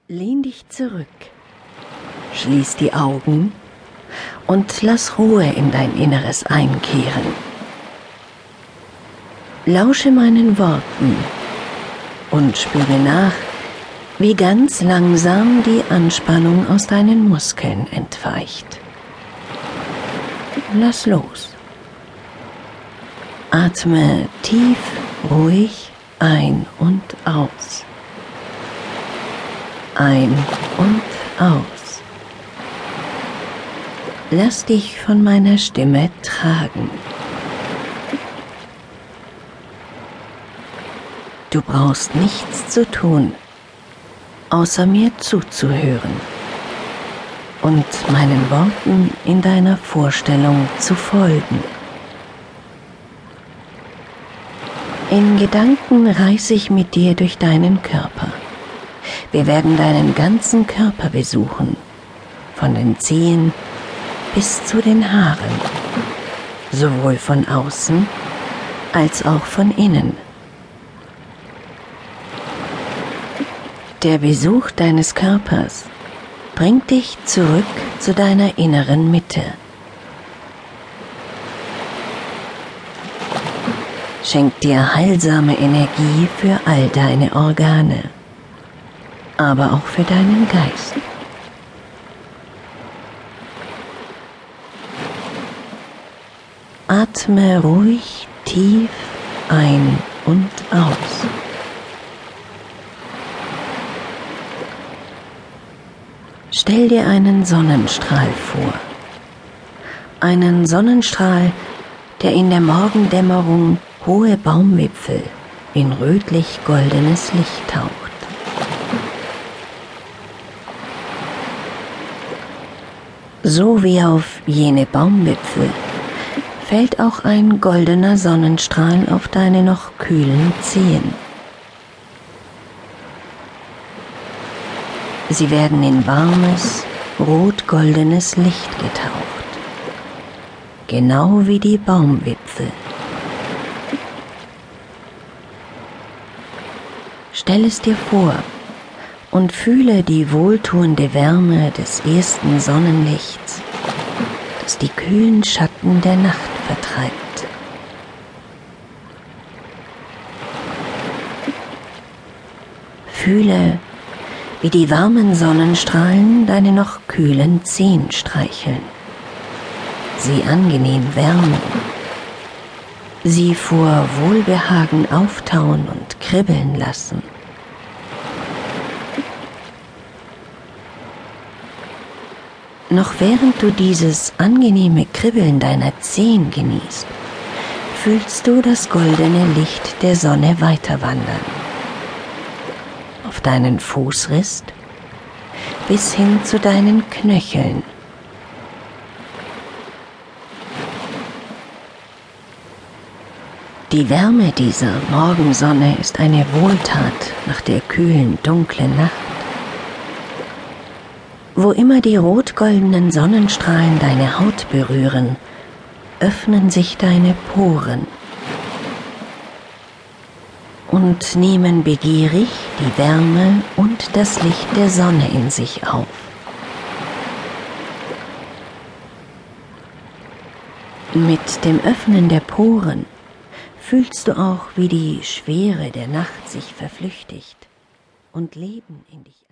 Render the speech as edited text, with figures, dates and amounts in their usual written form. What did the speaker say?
Lehn dich zurück, schließ die Augen und lass Ruhe in dein Inneres einkehren. Lausche meinen Worten und spüre nach, wie ganz langsam die Anspannung aus deinen Muskeln entweicht. Lass los. Atme tief, ruhig ein und aus. Ein und aus. Lass dich von meiner Stimme tragen. Du brauchst nichts zu tun, außer mir zuzuhören und meinen Worten in deiner Vorstellung zu folgen. In Gedanken reise ich mit dir durch deinen Körper. Wir werden deinen ganzen Körper besuchen, von den Zehen bis zu den Haaren, sowohl von außen als auch von innen. Der Besuch deines Körpers bringt dich zurück zu deiner inneren Mitte. Schenkt dir heilsame Energie für all deine Organe, aber auch für deinen Geist. Atme ruhig tief ein und aus. Stell dir einen Sonnenstrahl vor. Einen Sonnenstrahl, der in der Morgendämmerung hohe Baumwipfel in rötlich-goldenes Licht taucht. So wie auf jene Baumwipfel fällt auch ein goldener Sonnenstrahl auf deine noch kühlen Zehen. Sie werden in warmes, rot-goldenes Licht getaucht, genau wie die Baumwipfel. Stell es dir vor und fühle die wohltuende Wärme des ersten Sonnenlichts, das die kühlen Schatten der Nacht vertreibt. Fühle, wie die warmen Sonnenstrahlen deine noch kühlen Zehen streicheln, sie angenehm wärmen, sie vor Wohlbehagen auftauen und kribbeln lassen. Noch während du dieses angenehme Kribbeln deiner Zehen genießt, fühlst du das goldene Licht der Sonne weiterwandern. Auf deinen Fußrist bis hin zu deinen Knöcheln. Die Wärme dieser Morgensonne ist eine Wohltat nach der kühlen, dunklen Nacht. Wo immer die rot-goldenen Sonnenstrahlen deine Haut berühren, öffnen sich deine Poren und nehmen begierig die Wärme und das Licht der Sonne in sich auf. Mit dem Öffnen der Poren fühlst du auch, wie die Schwere der Nacht sich verflüchtigt und Leben in dich